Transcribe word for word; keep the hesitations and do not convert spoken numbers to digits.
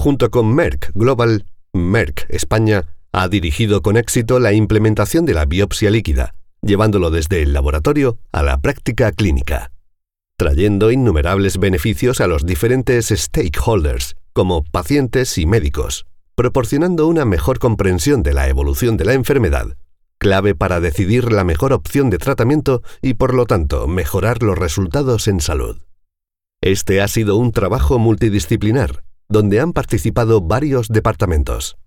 Junto con Merck Global, Merck España ha dirigido con éxito la implementación de la biopsia líquida, llevándolo desde el laboratorio a la práctica clínica, trayendo innumerables beneficios a los diferentes stakeholders, como pacientes y médicos, proporcionando una mejor comprensión de la evolución de la enfermedad, clave para decidir la mejor opción de tratamiento y, por lo tanto, mejorar los resultados en salud. Este ha sido un trabajo multidisciplinar, donde han participado varios departamentos.